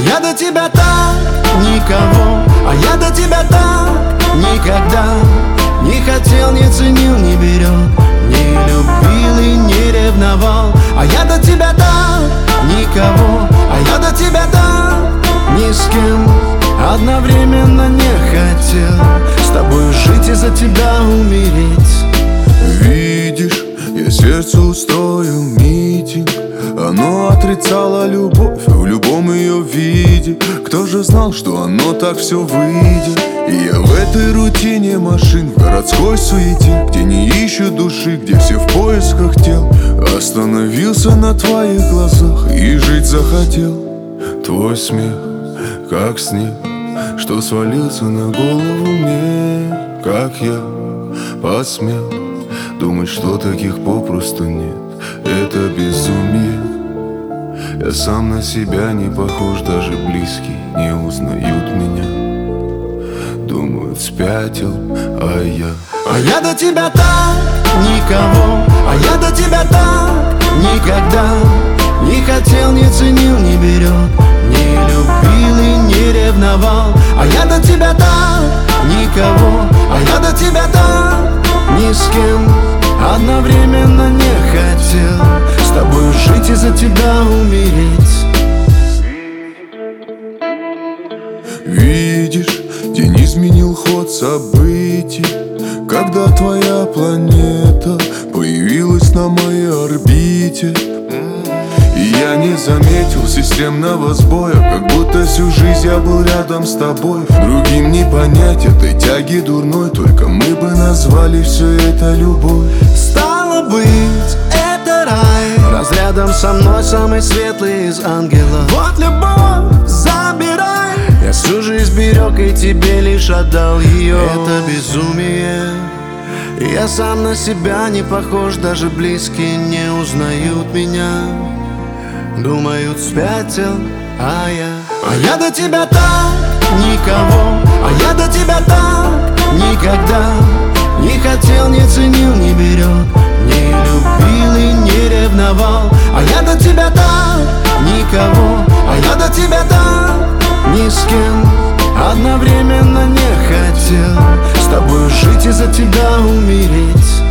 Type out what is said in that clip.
я до тебя так никого, а я до тебя так никогда не хотел, не ценил, не берег, не любил и не ревновал. А я до тебя так никого, а я до тебя так ни с кем одновременно не хотел с тобой жить и за тебя умереть. Видишь, я сердцу устроил митинг. Оно отрицало любовь в любом ее виде. Кто же знал, что оно так все выйдет? И я в этой рутине машин, в городской суете, где не ищут души, где все в поисках тел, остановился на твоих глазах и жить захотел. Твой смех, как снег, что свалился на голову мне. Как я посмел думать, что таких попросту нет. Это безумие. Я сам на себя не похож, даже близкие не узнают меня. Думают, спятил, а я до тебя так никого, а я до тебя так никогда не хотел, не ценил, не берег, не любил и не ревновал. А я до тебя так никого, а я до тебя так ни с кем одновременно не хотел с тобой жить и за тебя умереть. Видишь, день изменил ход событий, когда твоя планета появилась на моей орбите. И я не заметил системного сбоя, как будто всю жизнь я был рядом с тобой. Другим не понять этой тяги дурной, только мы бы назвали все это любовь. Стало быть, это рай, разрядом со мной самый светлый из ангелов. Вот любовь, забирай, я всю жизнь берег и тебе лишь отдал ее. Это безумие, я сам на себя не похож, даже близкие не узнают меня. Думают, спятил, а я до тебя так никого, а я до тебя так никогда не хотел, не ценил, не берег, не любил и не ревновал. А я до тебя так никого, а я до тебя так ни с кем одновременно не хотел с тобой жить и за тебя умереть.